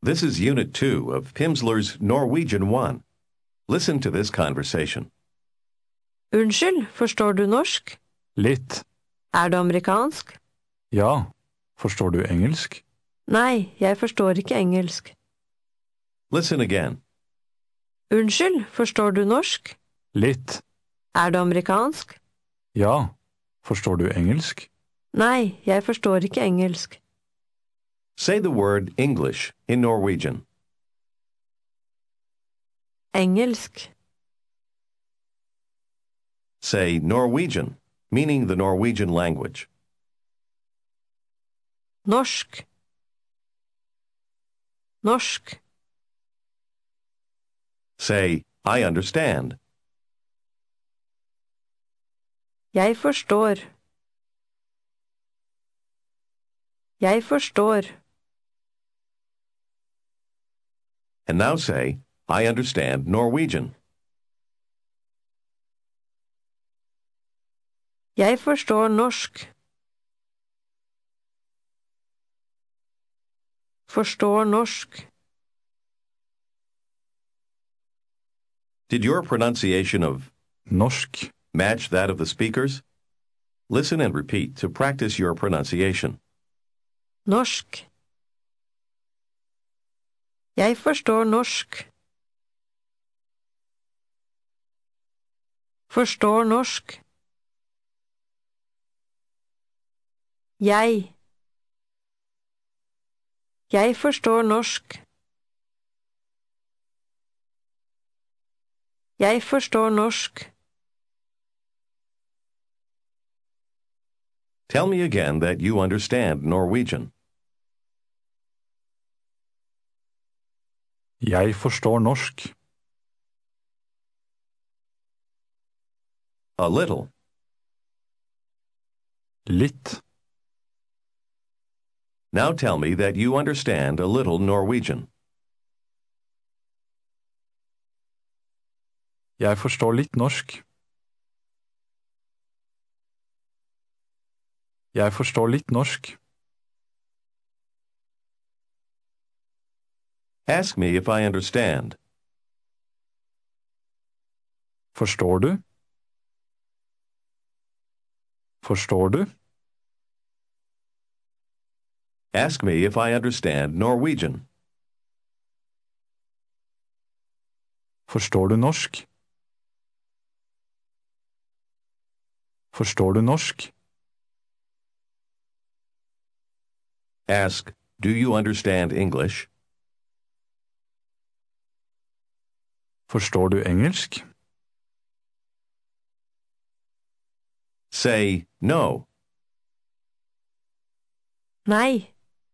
This is Unit 2 of Pimsleur's Norwegian 1. Listen to this conversation. Unnskyld, forstår du norsk? Litt. Du amerikansk? Ja. Forstår du engelsk? Nei, jeg forstår ikke engelsk. Listen again. Unnskyld, forstår du norsk? Litt. Du amerikansk? Ja. Forstår du engelsk? Nei, jeg forstår ikke engelsk. Say the word English in Norwegian. Engelsk. Say Norwegian, meaning the Norwegian language. Norsk. Norsk. Say, I understand. Jeg forstår. Jeg forstår. And now say, I understand Norwegian. Jeg forstår norsk. Forstår norsk. Did your pronunciation of Norsk. match that of the speakers? Listen and repeat to practice your pronunciation. Norsk. Jeg forstår norsk. Forstår norsk. Jeg. Jeg forstår norsk. Jeg forstår norsk. Tell me again that you understand Norwegian. Jeg forstår norsk. A little. Litt. Now tell me that you understand a little Norwegian. Jeg forstår litt norsk. Jeg forstår litt norsk. Ask me if I understand. Forstår du? Forstår du? Ask me if I understand Norwegian. Forstår du norsk? Forstår du norsk? Ask, do you understand English? Forstår du engelsk? Say, no. Nei.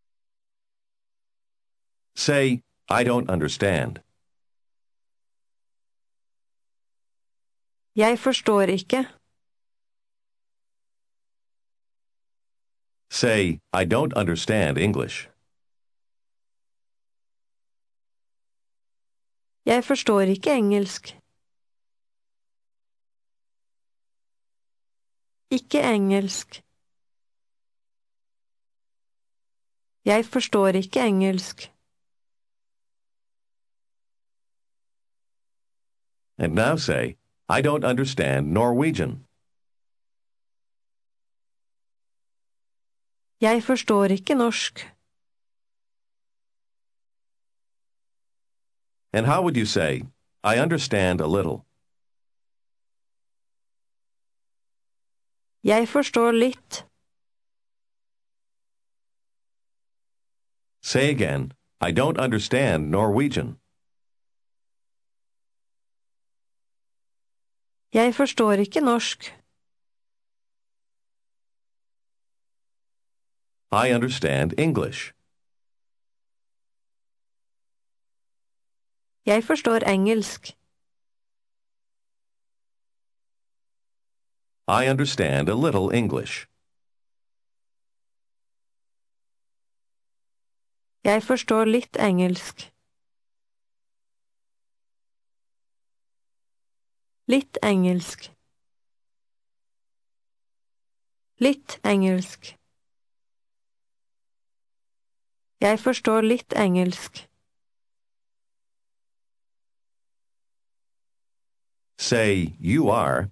Say, I don't understand. Jeg forstår ikke. Say, I don't understand English. Jeg forstår ikke engelsk. Ikke engelsk. Jeg forstår ikke engelsk. And now say, I don't understand Norwegian. Jeg forstår ikke norsk. And how would you say, I understand a little? Jeg forstår litt. Say again, I don't understand Norwegian. Jeg forstår ikke norsk. I understand English. Jeg forstår engelsk. I understand a little English. Jeg forstår litt engelsk. Litt engelsk. Litt engelsk. Jeg forstår litt engelsk. Say you are.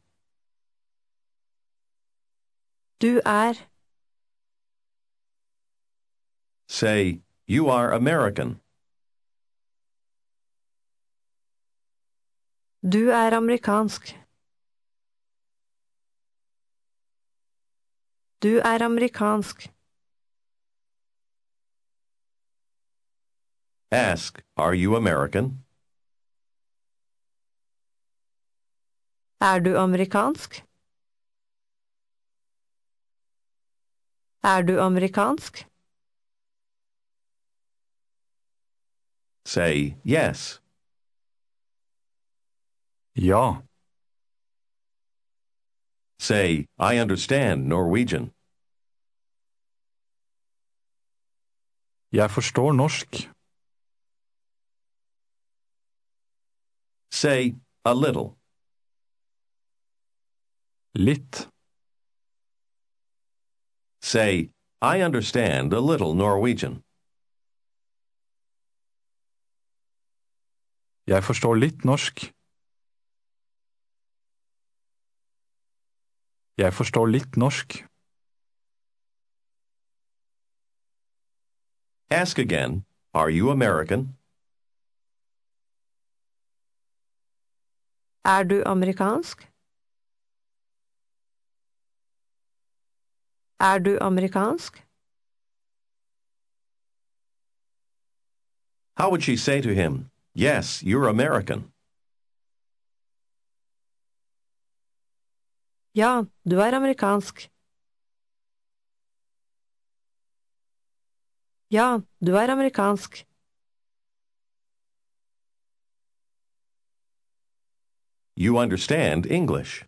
Du er. Say you are American. Du er amerikansk. Du er amerikansk. Ask, are you American? Er du amerikansk? Er du amerikansk? Say yes. Ja. Say, I understand Norwegian. Jeg forstår norsk. Say a little. Litt. Say, I understand a little Norwegian. Jeg forstår litt norsk. Jeg forstår litt norsk. Ask again, are you American? Er du amerikansk? Er du amerikansk? How would she say to him, yes, you're American? Ja, du er amerikansk. Ja, du er amerikansk. You understand English.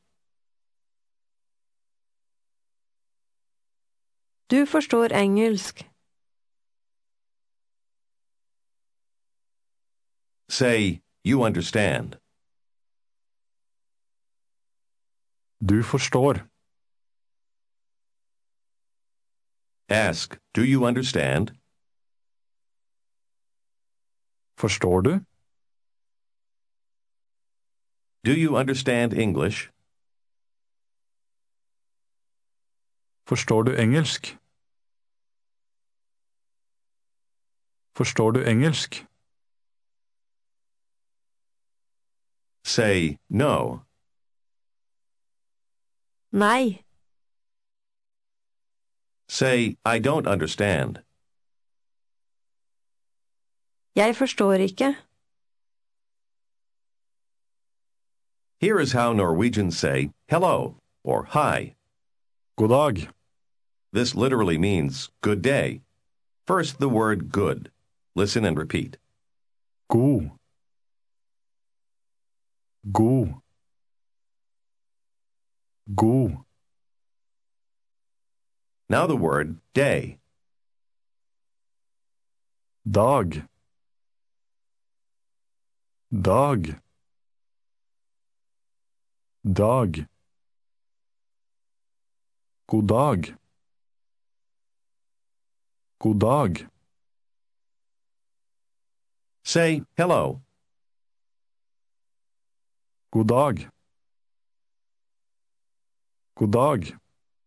Du forstår engelsk. Say, you understand. Du forstår. Ask, do you understand? Forstår du? Do you understand English? Forstår du engelsk? Forstår du engelsk? Say, no. Nei. Say, I don't understand. Jeg forstår ikke. Here is how Norwegians say hello or hi. God dag. This literally means good day. First, the word good. Listen and repeat. God. God. God. Now the word day. Dag. Dag. Dag. God dag. God dag. Say hello. God dag. God dag.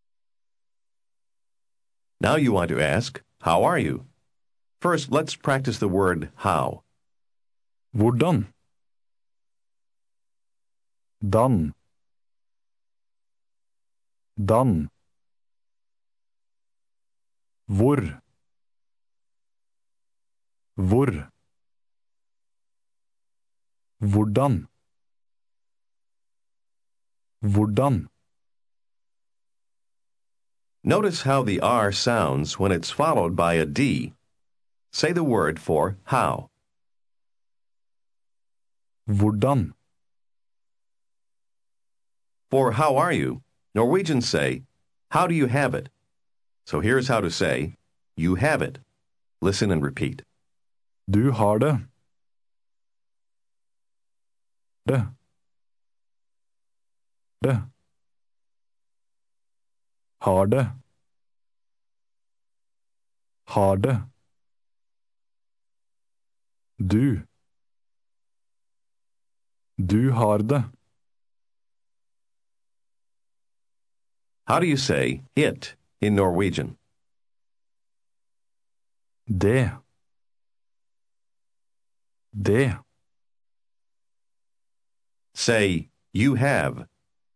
Now you want to ask, how are you? First, let's practice the word how. Hvordan? Dan. Dan. Hvor? Hvor? Hvordan? Hvordan? Notice how the R sounds when it's followed by a D. Say the word for how. Hvordan? For how are you, Norwegians say, how do you have it? So here's how to say, you have it. Listen and repeat. Du har det. Det. Det. Har det. Har det. Du. Du har det. How do you say it in Norwegian? Det. Det. Say, you have.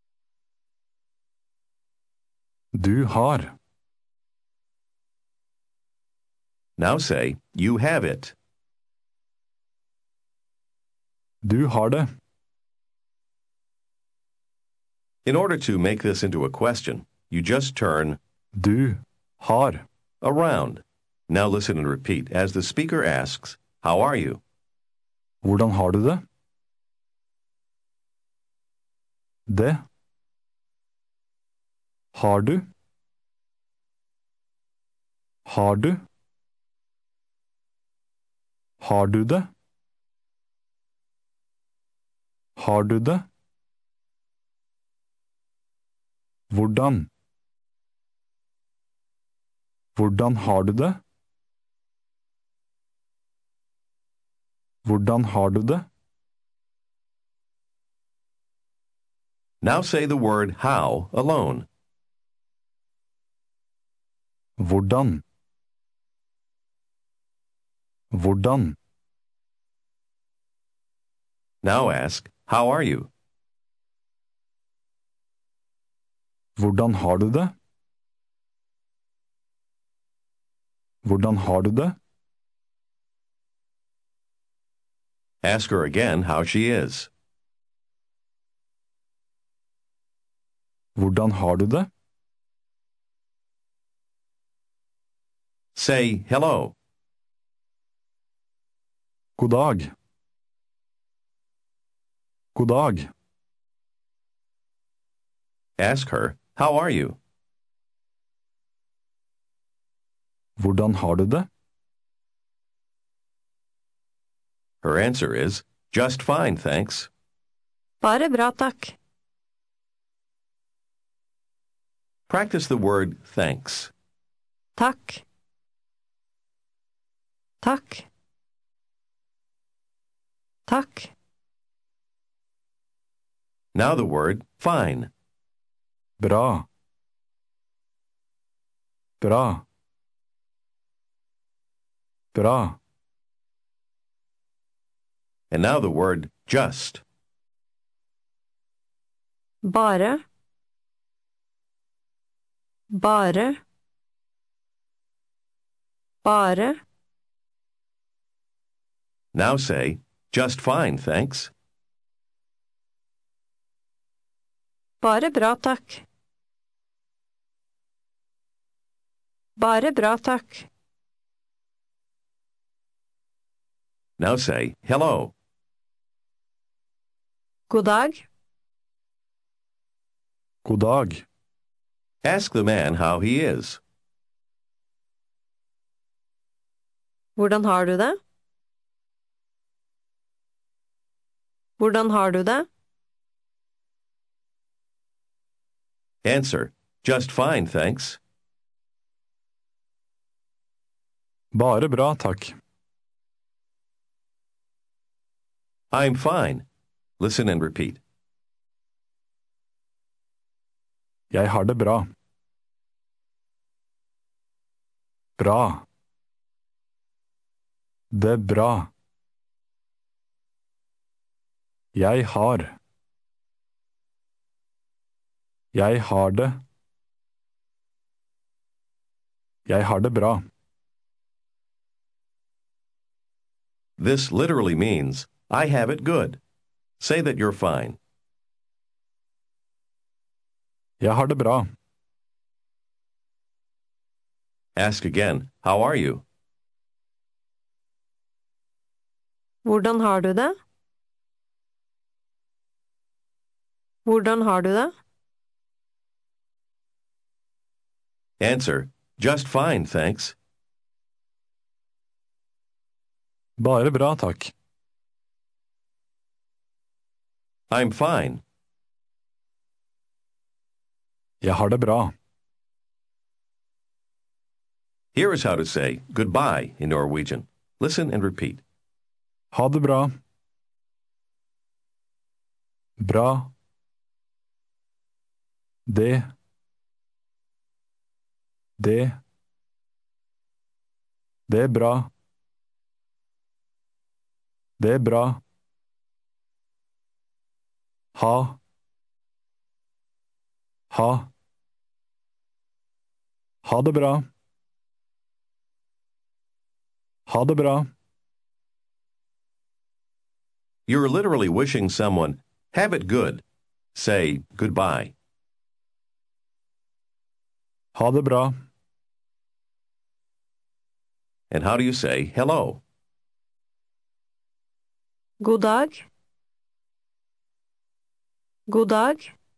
Du har. Now say, you have it. Du har det. In order to make this into a question, you just turn Du har. around. Now listen and repeat as the speaker asks, how are you? Hvordan har du det? Det. Har du? Har du? Har du det? Har du det? Hvordan? Hvordan har du det? Hvordan har du det? Now say the word how alone. Hvordan? Hvordan? Now ask, how are you? Hvordan har du det? Hvordan har du det? Ask her again how she is. Hvordan har du det? Say hello. God dag. God dag. Ask her, how are you? Hvordan har du det? Her answer is, just fine, thanks. Bare bra, takk. Practice the word thanks. Takk. Takk. Takk. Now the word fine. Bra. Bra. Bra. And now the word just. Bare. Bare. Bare. Now say, just fine, thanks. Bare bra, takk. Bare bra, takk. Now say, hello. God dag. God dag. Ask the man how he is. Hvordan har du det? Hvordan har du det? Answer, just fine, thanks. Bare bra, takk. I'm fine. Listen and repeat. Jeg har det bra. Bra. Det er bra. Jeg har. Jeg har det. Jeg har det bra. This literally means, I have it good. Say that you're fine. Jeg har det bra. Ask again, how are you? Hvordan har du det? Hvordan har du det? Answer, just fine, thanks. Bare bra, takk. I'm fine. Jeg har det bra. Here is how to say goodbye in Norwegian. Listen and repeat. Ha det bra. Bra. Det. Det. Det er bra. Det er bra. Ha. Ha. Ha det bra. Ha det bra. You're literally wishing someone, have it good. Say goodbye. Ha det bra. And how do you say hello? God dag. God dag.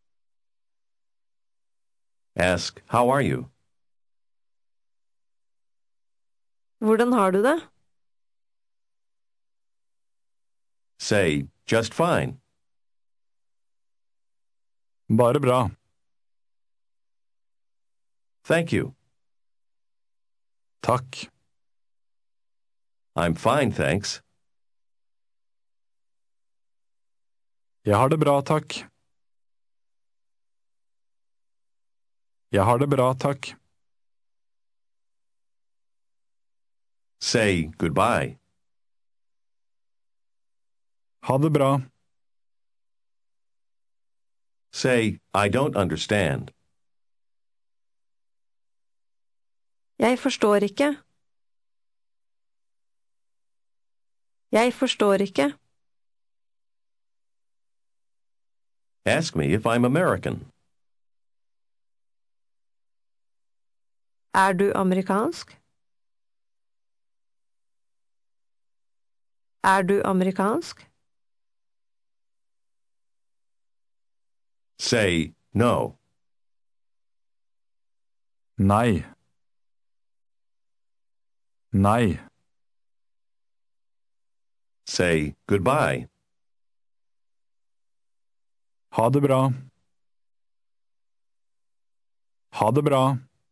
Ask, how are you? Hvordan har du det? Say, just fine. Bare bra. Thank you. Takk. I'm fine, thanks. Jeg har det bra, takk. Jeg har det bra, takk. Say goodbye. Ha det bra. Say, I don't understand. Jeg forstår ikke. Jeg forstår ikke. Ask me if I'm American. Er du amerikansk? Er du amerikansk? Say no. Nei. Nei. Say goodbye. Ha det bra. Ha det bra.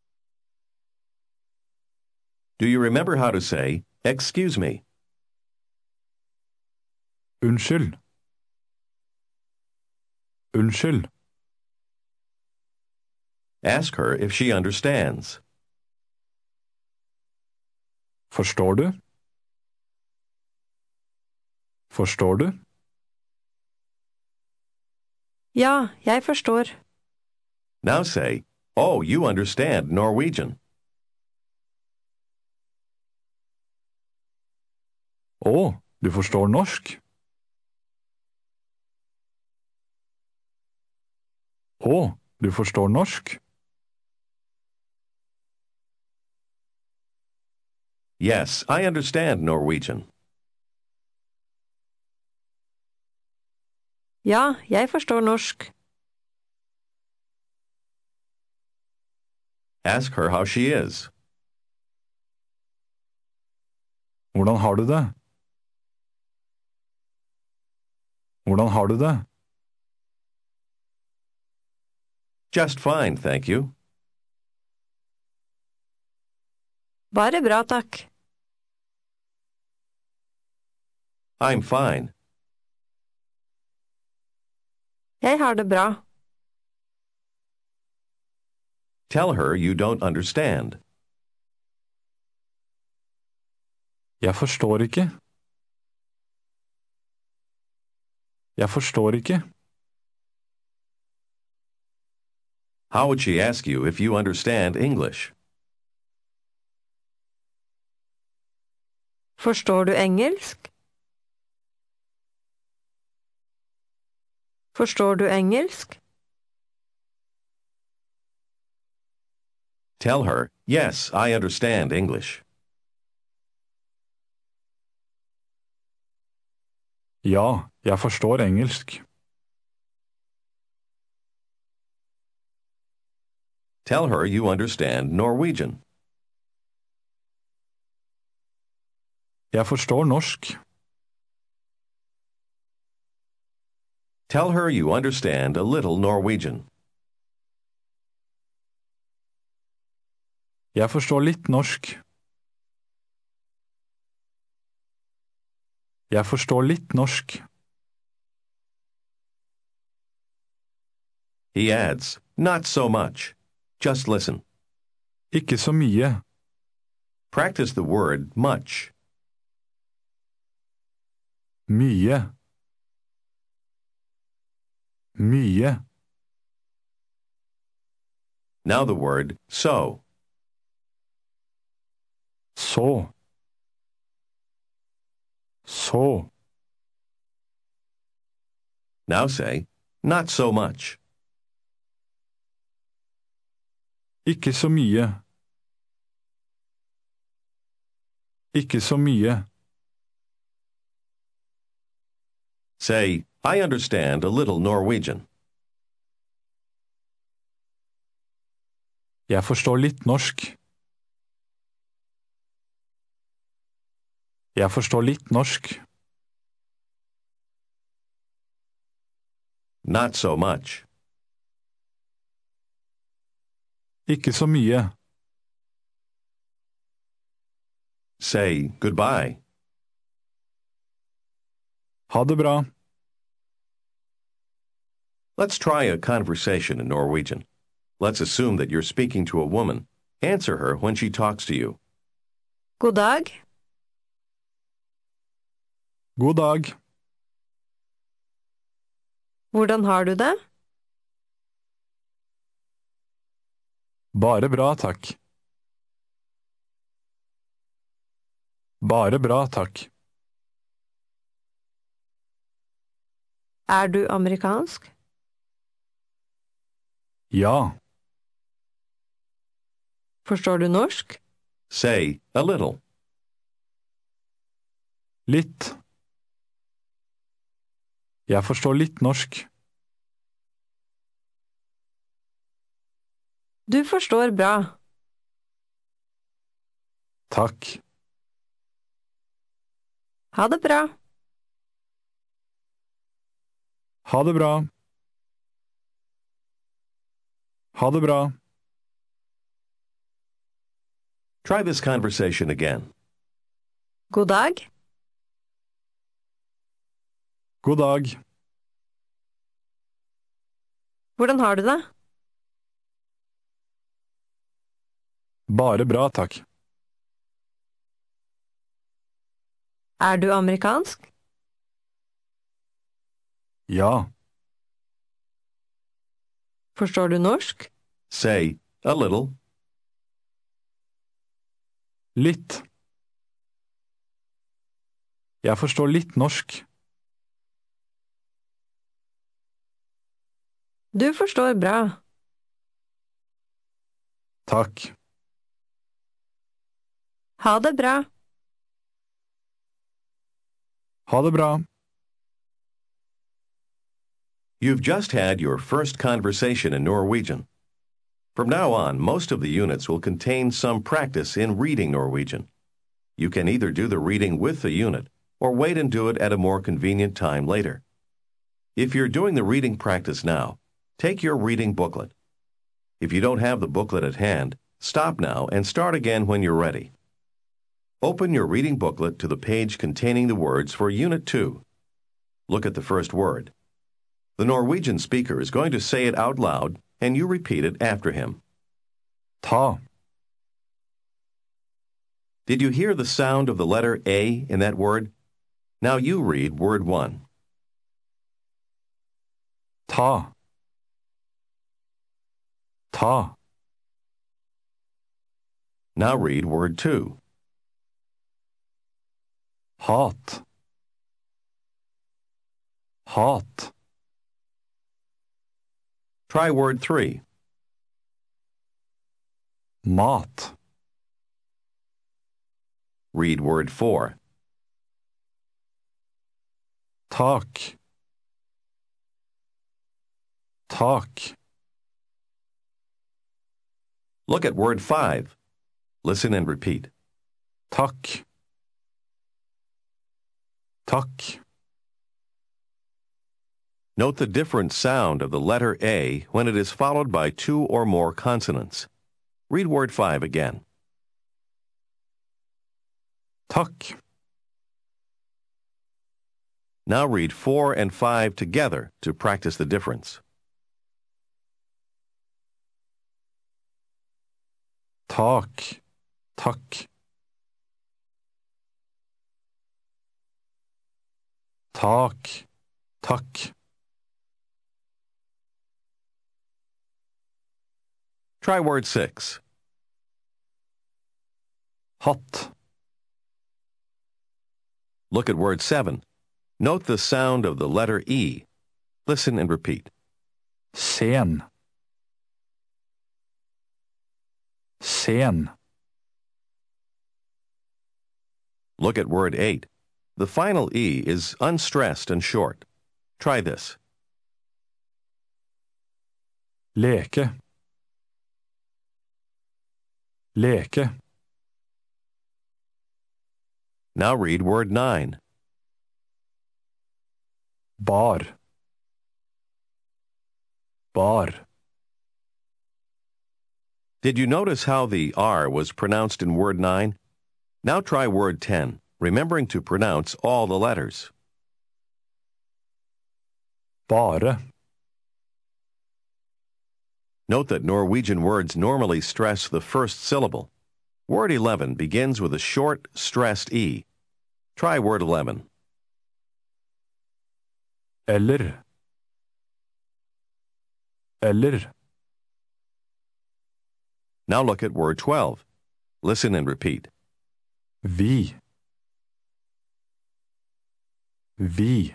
Do you remember how to say, excuse me? Unnskyld. Unnskyld. Ask her if she understands. Forstår du? Forstår du? Ja, jeg forstår. Now say, oh, you understand Norwegian. Å, du forstår norsk? Å, du forstår norsk? Yes, I understand Norwegian. Ja, jeg forstår norsk. Ask her how she is. Hvordan har du det? Hvordan har du det? Just fine, thank you. Bare bra, takk. I'm fine. Jeg har det bra. Tell her you don't understand. Jeg forstår ikke. Jeg forstår ikke. How would she ask you if you understand English? Forstår du engelsk? Forstår du engelsk? Tell her, yes, I understand English. Ja, jeg forstår engelsk. Tell her you understand Norwegian. Jeg forstår norsk. Tell her you understand a little Norwegian. Jeg forstår litt norsk. Jeg forstår litt norsk. He adds, not so much. Just listen. Ikke så mye. Practice the word much. Mye. Mye. Now the word so. Så. Så. Now say, not so much. Ikke så mye. Ikke så mye. Say, I understand a little Norwegian. Jeg forstår litt norsk. Jeg forstår litt norsk. Not so much. Ikke så mye. Say goodbye. Ha det bra. Let's try a conversation in Norwegian. Let's assume that you're speaking to a woman. Answer her when she talks to you. God dag. God dag. Hvordan har du det? Bare bra, takk. Bare bra, takk. Er du amerikansk? Ja. Forstår du norsk? Say a little. Litt. Jeg forstår litt norsk. Du forstår bra. Takk. Ha det bra. Ha det bra. Ha det bra. Try this conversation again. God dag. God dag. Hvordan har du det? Bare bra, takk. Er du amerikansk? Ja. Forstår du norsk? Say a little. Litt. Jeg forstår litt norsk. Du forstår bra. Takk. Ha det bra. Ha det bra. You've just had your first conversation in Norwegian. From now on, most of the units will contain some practice in reading Norwegian. You can either do the reading with the unit or wait and do it at a more convenient time later. If you're doing the reading practice now, take your reading booklet. If you don't have the booklet at hand, stop now and start again when you're ready. Open your reading booklet to the page containing the words for Unit 2. Look at the first word. The Norwegian speaker is going to say it out loud, and you repeat it after him. Ta. Did you hear the sound of the letter A in that word? Now you read word 1. Ta. Ta. Now read word 2. Hat. Hat. Try word 3. Mat. Read word 4. Tak. Tak. Look at word 5. Listen and repeat. Takk. Takk. Note the different sound of the letter A when it is followed by 2 or more consonants. Read word 5 again. Takk. Now read 4 and 5 together to practice the difference. tak, takk. Tak, takk. Try word 6. Hatt, Look at word 7. Note the sound of the letter E. Listen and repeat. sen. Sen, Look at word 8. The final E is unstressed and short. Try this. leke. Leke, Now read word 9. bar. Bar, Did you notice how the R was pronounced in word 9? Now try word 10, remembering to pronounce all the letters. bare. Note that Norwegian words normally stress the first syllable. Word 11 begins with a short, stressed E. Try word 11. Eller. Eller, Now look at word 12. Listen and repeat. vi. Vi,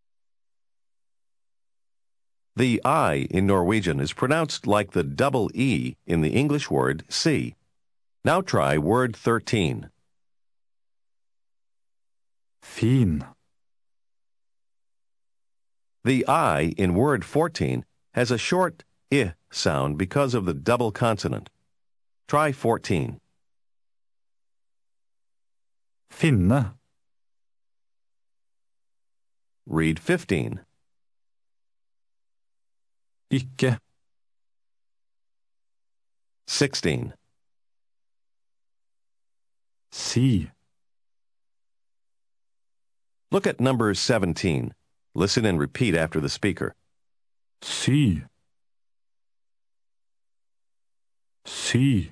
The I in Norwegian is pronounced like the double E in the English word see. Now try word 13. fin. The I in word 14 has a short I sound because of the double consonant. Try 14. Finne. Read 15. Ikke. 16. Si. Look at number 17. Listen and repeat after the speaker. Sy. Sy.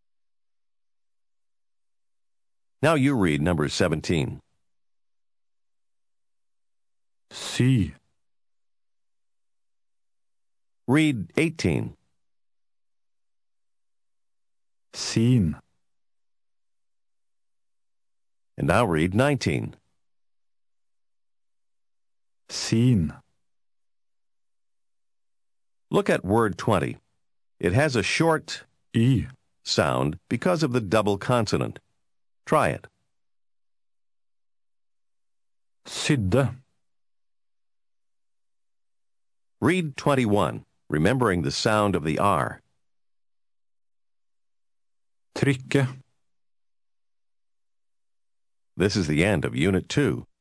Now you read number 17. Sy. Read 18. Sin. And now read 19. Sin. Look at word 20. It has a short Y. sound because of the double consonant. Try it. Sydde. Read 21, remembering the sound of the R. Trykke. This is the end of Unit 2.